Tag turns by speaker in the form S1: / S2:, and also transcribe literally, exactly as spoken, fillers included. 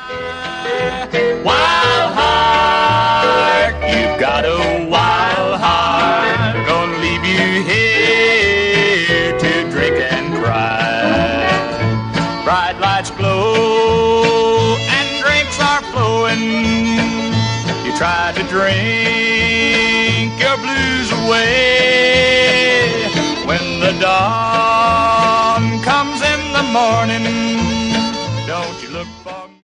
S1: Wild heart, you've got a wild heart, gonna leave you here to drink and cry. Bright lights glow and drinks are flowing. You try to drink your blues away.